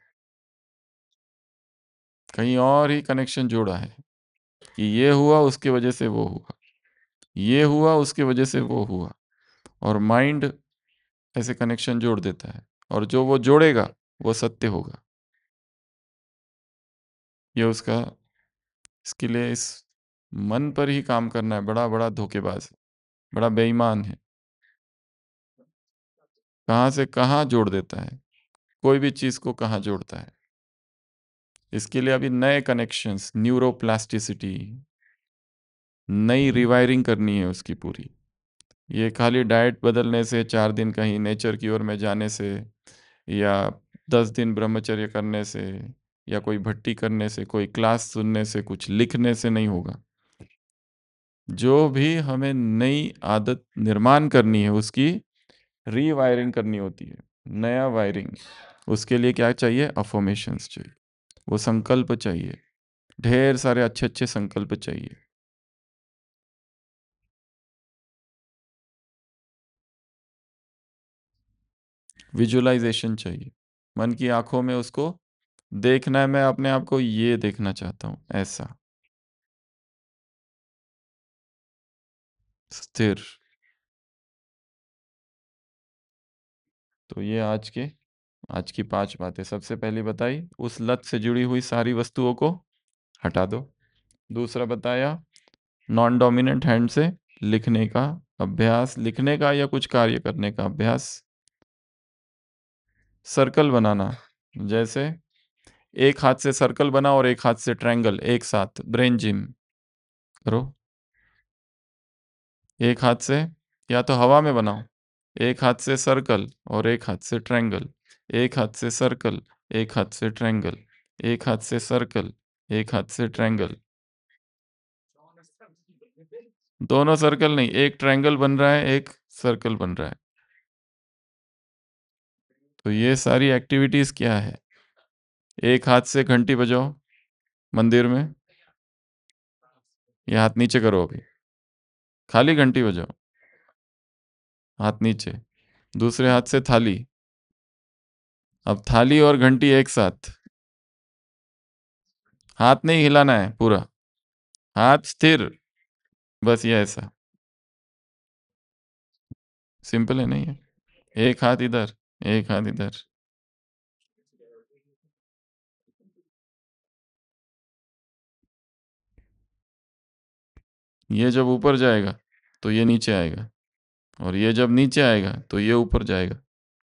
कहीं और ही कनेक्शन जोड़ा है कि ये हुआ उसके वजह से वो हुआ, ये हुआ उसके वजह से वो हुआ, और माइंड ऐसे कनेक्शन जोड़ देता है, और जो वो जोड़ेगा वो सत्य होगा। ये उसका, इसके लिए इस मन पर ही काम करना है। बड़ा बड़ा धोखेबाज है, बड़ा बेईमान है, कहाँ से कहाँ जोड़ देता है, कोई भी चीज को कहाँ जोड़ता है। इसके लिए अभी नए कनेक्शंस, न्यूरोप्लास्टिसिटी, नई रिवायरिंग करनी है उसकी पूरी। ये खाली डाइट बदलने से, चार दिन कहीं नेचर की ओर में जाने से, या दस दिन ब्रह्मचर्य करने से, या कोई भट्टी करने से, कोई क्लास सुनने से, कुछ लिखने से नहीं होगा। जो भी हमें नई आदत निर्माण करनी है उसकी रीवायरिंग करनी होती है, नया वायरिंग। उसके लिए क्या चाहिए? अफर्मेशंस चाहिए, वो संकल्प चाहिए, ढेर सारे अच्छे अच्छे संकल्प चाहिए। विजुअलाइजेशन चाहिए, मन की आंखों में उसको देखना है। मैं अपने आप को ये देखना चाहता हूं, ऐसा स्थिर। तो ये आज के आज की पांच बातें। सबसे पहली बताई, उस लत से जुड़ी हुई सारी वस्तुओं को हटा दो। दूसरा बताया, नॉन डोमिनेंट हैंड से लिखने का अभ्यास, लिखने का या कुछ कार्य करने का अभ्यास। सर्कल बनाना, जैसे एक हाथ से सर्कल बना और एक हाथ से ट्रायंगल, एक साथ ब्रेन जिम करो। एक हाथ से, या तो हवा में बनाओ, एक हाथ से सर्कल और एक हाथ से ट्रायंगल, एक हाथ से सर्कल, एक हाथ से ट्रायंगल, एक हाथ से सर्कल, एक हाथ से ट्रायंगल। दोनों सर्कल नहीं, एक ट्रायंगल बन रहा है, एक सर्कल बन रहा है। तो ये सारी एक्टिविटीज क्या है? एक हाथ से घंटी बजाओ मंदिर में, ये हाथ नीचे करो, अभी खाली घंटी बजाओ, हाथ नीचे। दूसरे हाथ से थाली, अब थाली और घंटी एक साथ, हाथ नहीं हिलाना है पूरा, हाथ स्थिर, बस ये ऐसा। सिंपल है नहीं है? एक हाथ इधर, एक हाथ इधर। ये जब ऊपर जाएगा तो ये नीचे आएगा, और ये जब नीचे आएगा तो ये ऊपर जाएगा।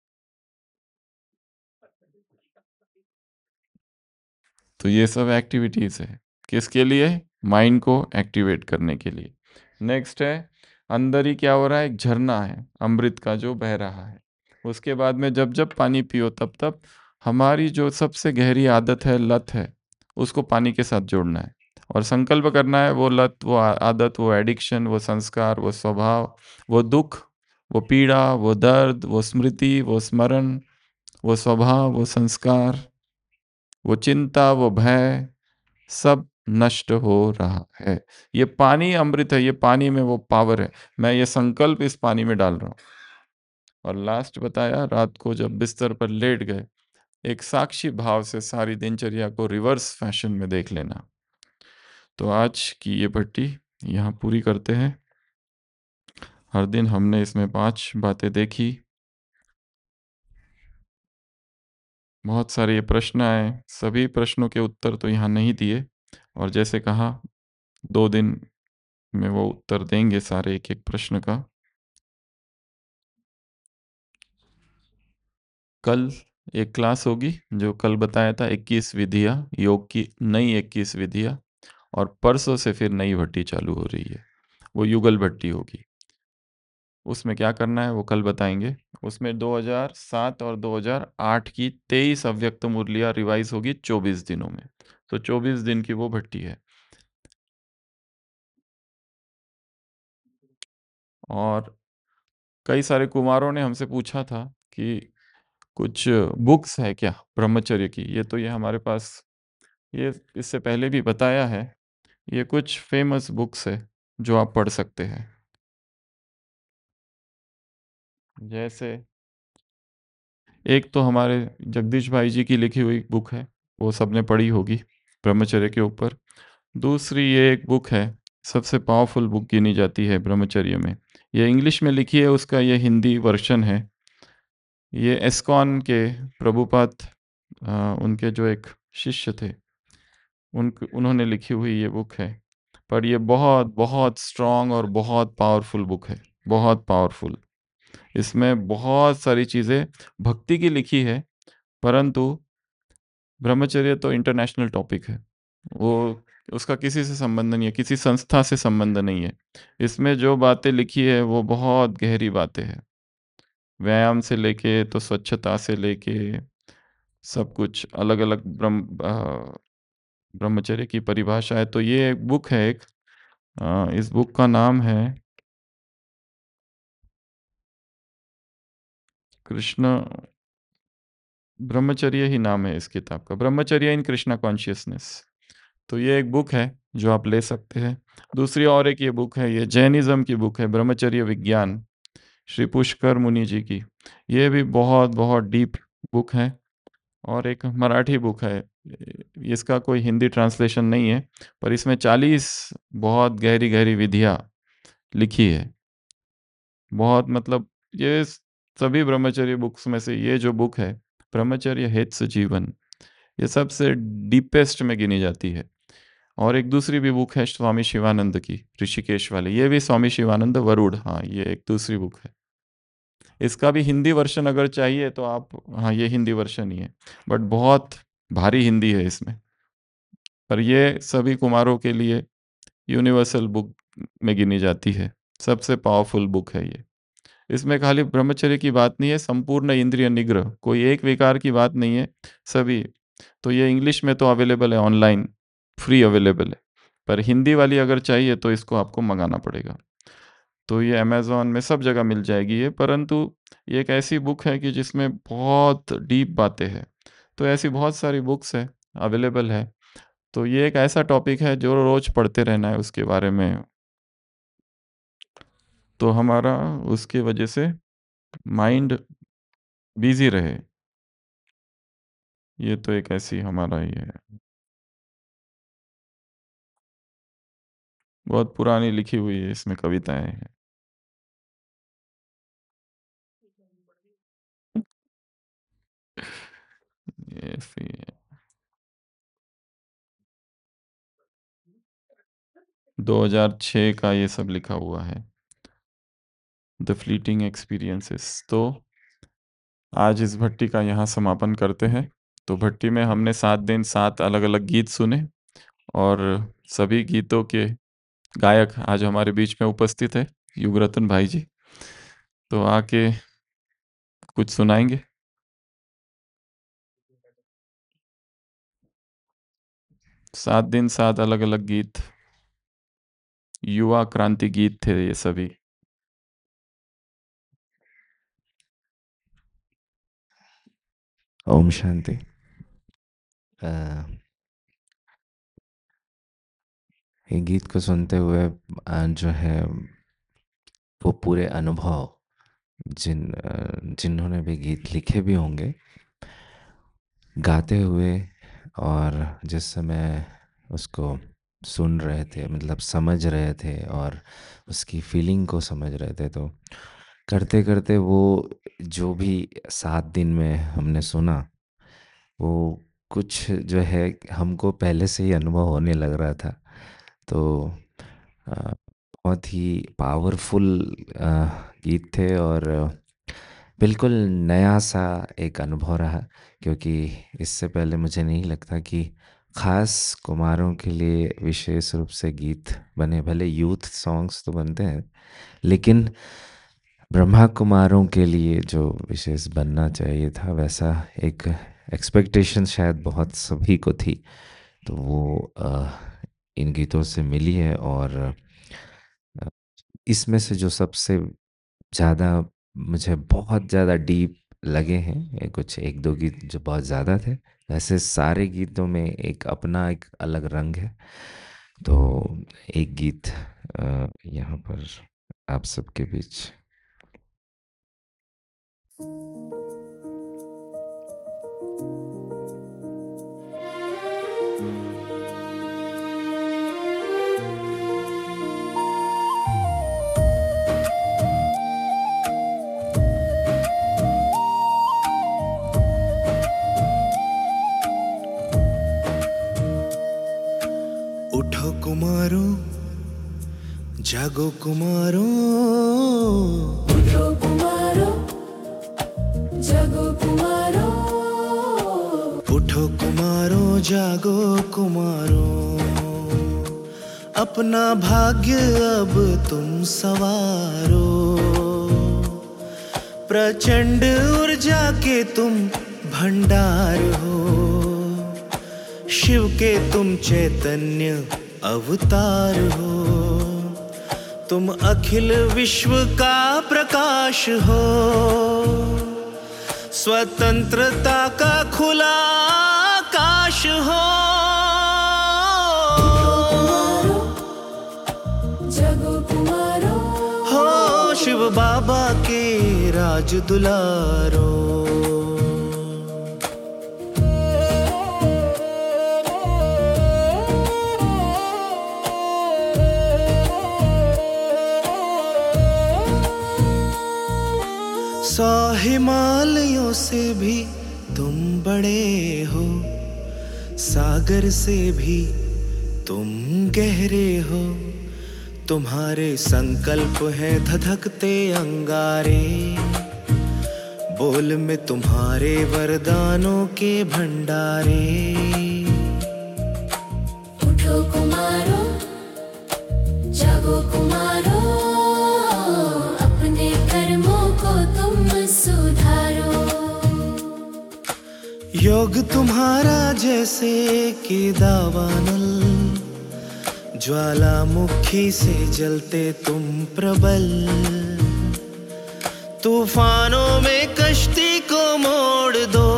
तो ये सब एक्टिविटीज है, किसके लिए? माइंड को एक्टिवेट करने के लिए। नेक्स्ट है, अंदर ही क्या हो रहा है? एक झरना है अमृत का जो बह रहा है। उसके बाद में जब जब पानी पियो तब तब हमारी जो सबसे गहरी आदत है, लत है, उसको पानी के साथ जोड़ना है। और संकल्प करना है वो लत, वो आ- आदत, वो एडिक्शन, वो संस्कार, वो स्वभाव, वो दुख, वो पीड़ा, वो दर्द, वो स्मृति, वो स्मरण, वो स्वभाव, वो संस्कार, वो चिंता, वो भय, सब नष्ट हो रहा है। ये पानी अमृत है, ये पानी में वो पावर है। मैं ये संकल्प इस पानी में डाल रहा हूँ। और लास्ट बताया, रात को जब बिस्तर पर लेट गए, एक साक्षी भाव से सारी दिनचर्या को रिवर्स फैशन में देख लेना। तो आज की ये पट्टी यहाँ पूरी करते हैं। हर दिन हमने इसमें पांच बातें देखी। बहुत सारे ये प्रश्न आए, सभी प्रश्नों के उत्तर तो यहाँ नहीं दिए, और जैसे कहा दो दिन में वो उत्तर देंगे सारे एक एक प्रश्न का। कल एक क्लास होगी, जो कल बताया था, इक्कीस विधियाँ, योग की नई इक्कीस विधियाँ। और परसों से फिर नई भट्टी चालू हो रही है, वो युगल भट्टी होगी। उसमें क्या करना है वो कल बताएंगे। उसमें दो हज़ार सात और दो हज़ार आठ की तेईस अव्यक्त मुरलियाँ रिवाइज होगी चौबीस दिनों में। तो चौबीस दिन की वो भट्टी है। और कई सारे कुमारों ने हमसे पूछा था कि कुछ बुक्स है क्या ब्रह्मचर्य की। ये तो ये हमारे पास, ये इससे पहले भी बताया है, ये कुछ फेमस बुक्स है जो आप पढ़ सकते हैं। जैसे एक तो हमारे जगदीश भाई जी की लिखी हुई बुक है, वो सबने पढ़ी होगी, ब्रह्मचर्य के ऊपर। दूसरी ये एक बुक है, सबसे पावरफुल बुक गिनी जाती है ब्रह्मचर्य में। ये इंग्लिश में लिखी है, उसका ये हिंदी वर्जन है। ये एस्कॉन के प्रभुपाद, अ, उनके जो एक शिष्य थे, उन उन्होंने लिखी हुई ये बुक है। पर ये बहुत बहुत स्ट्रॉन्ग और बहुत पावरफुल बुक है, बहुत पावरफुल। इसमें बहुत सारी चीज़ें भक्ति की लिखी है, परंतु ब्रह्मचर्य तो इंटरनेशनल टॉपिक है, वो उसका किसी से संबंध नहीं है, किसी संस्था से संबंध नहीं है। इसमें जो बातें लिखी है वो बहुत गहरी बातें हैं, व्यायाम से लेके तो स्वच्छता से लेके सब कुछ अलग अलग ब्रह्म अ, ब्रह्मचर्य की परिभाषा है। तो ये एक बुक है एक, अ, इस बुक का नाम है कृष्ण, ब्रह्मचर्य ही नाम है इस किताब का, ब्रह्मचर्य इन कृष्णा कॉन्शियसनेस। तो ये एक बुक है जो आप ले सकते हैं। दूसरी और एक ये बुक है, ये जैनिज्म की बुक है, ब्रह्मचर्य विज्ञान, श्री पुष्कर मुनि जी की। ये भी बहुत बहुत डीप बुक है। और एक मराठी बुक है, इसका कोई हिंदी ट्रांसलेशन नहीं है, पर इसमें चालीस बहुत गहरी गहरी विधियाँ लिखी है। बहुत मतलब ये सभी ब्रह्मचर्य बुक्स में से ये जो बुक है, ब्रह्मचर्य हेतु जीवन, ये सबसे डीपेस्ट में गिनी जाती है। और एक दूसरी भी बुक है स्वामी शिवानंद की, ऋषिकेश वाले, ये भी स्वामी शिवानंद वरुड़, हाँ ये एक दूसरी बुक है। इसका भी हिंदी वर्शन अगर चाहिए तो आप, हाँ ये हिंदी वर्शन ही है, बट बहुत भारी हिंदी है इसमें। पर ये सभी कुमारों के लिए यूनिवर्सल बुक में गिनी जाती है, सबसे पावरफुल बुक है ये। इसमें खाली ब्रह्मचर्य की बात नहीं है, संपूर्ण इंद्रिय निग्रह, कोई एक विकार की बात नहीं है, सभी। तो ये इंग्लिश में तो अवेलेबल है, ऑनलाइन फ्री अवेलेबल है, पर हिंदी वाली अगर चाहिए तो इसको आपको मंगाना पड़ेगा। तो ये अमेज़न में सब जगह मिल जाएगी ये, परंतु ये एक ऐसी बुक है कि जिसमें बहुत डीप बातें हैं। तो ऐसी बहुत सारी बुक्स है, अवेलेबल है। तो ये एक ऐसा टॉपिक है जो रोज़ पढ़ते रहना है उसके बारे में, तो हमारा उसकी वजह से माइंड बिज़ी रहे। ये तो एक ऐसी हमारा ये है, बहुत पुरानी लिखी हुई है, इसमें कविताएँ हैं। ये ऐसी है। दो हज़ार छह का ये सब लिखा हुआ है, द फ्लीटिंग एक्सपीरियंसेस। तो आज इस भट्टी का यहाँ समापन करते हैं। तो भट्टी में हमने सात दिन सात अलग अलग गीत सुने, और सभी गीतों के गायक आज हमारे बीच में उपस्थित है, युगरतन भाई जी। तो आके कुछ सुनाएंगे। सात दिन सात अलग अलग गीत, युवा क्रांति गीत थे ये सभी। ओम शांति। अ, ये गीत को सुनते हुए अ, जो है वो पूरे अनुभव जिन अ, जिन्होंने भी गीत लिखे भी होंगे, गाते हुए और जिस समय उसको सुन रहे थे, मतलब समझ रहे थे और उसकी फीलिंग को समझ रहे थे, तो करते करते वो जो भी सात दिन में हमने सुना वो कुछ जो है हमको पहले से ही अनुभव होने लग रहा था। तो अ, बहुत ही पावरफुल गीत थे और बिल्कुल नया सा एक अनुभव रहा, क्योंकि इससे पहले मुझे नहीं लगता कि ख़ास कुमारों के लिए विशेष रूप से गीत बने। भले यूथ सॉन्ग्स तो बनते हैं, लेकिन ब्रह्मा कुमारों के लिए जो विशेष बनना चाहिए था वैसा एक एक्सपेक्टेशन शायद बहुत सभी को थी, तो वो अ, इन गीतों से मिली है। और अ, इसमें से जो सबसे ज़्यादा मुझे बहुत ज़्यादा डीप लगे हैं, ये कुछ एक दो गीत जो बहुत ज़्यादा थे, वैसे सारे गीतों में एक अपना एक अलग रंग है। तो एक गीत अ, यहाँ पर आप सबके बीच। उठो कुमारो, जागो कुमारो, उठो कुमारो, जगो कुमारो, उठो कुमारो, जागो कुमारो, अपना भाग्य अब तुम सवारो। प्रचंड ऊर्जा के तुम भंडार हो, शिव के तुम चैतन्य अवतार हो। तुम अखिल विश्व का प्रकाश हो, स्वतंत्रता का खुला आकाश हो। जगो कुमारो, हो शिव बाबा के राज दुलारो। सौ हिमालयों से भी तुम बड़े हो, सागर से भी तुम गहरे हो। तुम्हारे संकल्प हैं धधकते अंगारे, बोल में तुम्हारे वरदानों के भंडारे। उठो कुमारो, जगो कुमारो, अपने कर्मों को तुम सुधारो। योग तुम्हारा जैसे कि दावानल, ज्वालामुखी से जलते तुम प्रबल। तूफानों में कश्ती को मोड़ दो,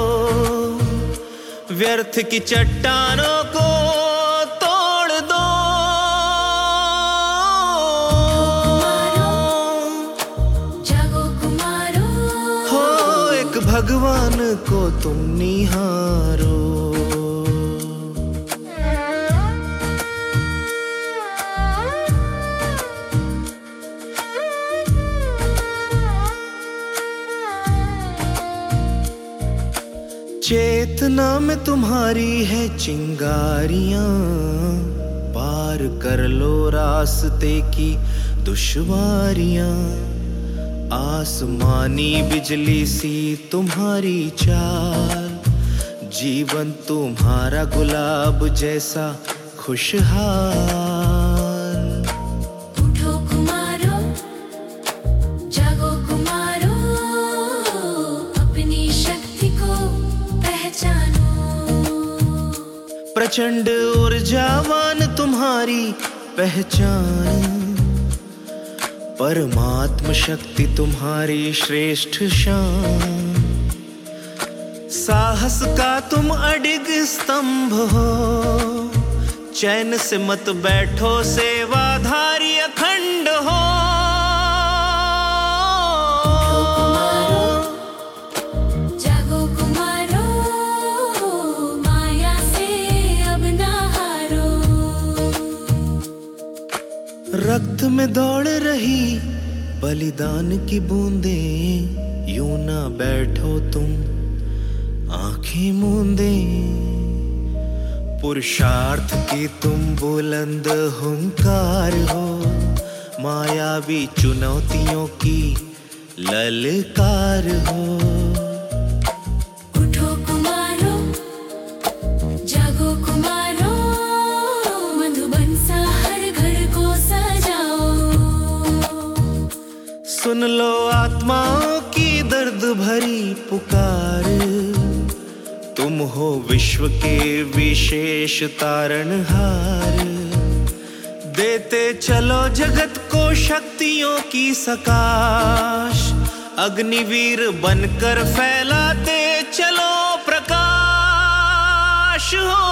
व्यर्थ की चट्टानों को तोड़ दो। जगो कुमारो, हो एक भगवान को तुम निहारो। चेतना में तुम्हारी है चिंगारियां, पार कर लो रास्ते की दुश्वारियां। आसमानी बिजली सी तुम्हारी चाल, जीवन तुम्हारा गुलाब जैसा खुशहाल। उठो कुमारो, जगो कुमारो, अपनी शक्ति को पहचानो। प्रचंड ऊर्जा तुम्हारी पहचान, परमात्म शक्ति तुम्हारी श्रेष्ठ शान। साहस का तुम अडिग स्तंभ हो, चैन से मत बैठो सेवाधारी अखंड हो। जागो कुमारो, माया से अब ना हारो। रक्त में दौड़ रही बलिदान की बूंदें, यूं ना बैठो तुम आंखें मूंदे। पुरुषार्थ की तुम बुलंद हुंकार हो, मायावी चुनौतियों की ललकार हो। उठो कुमारो, जागो कुमारो, मधुबन सा हर घर को सजाओ। सुन लो आत्माओं की दर्द भरी पुकार, तुम हो विश्व के विशेष तारणहार। देते चलो जगत को शक्तियों की सकाश, अग्निवीर बनकर फैलाते चलो प्रकाश हो।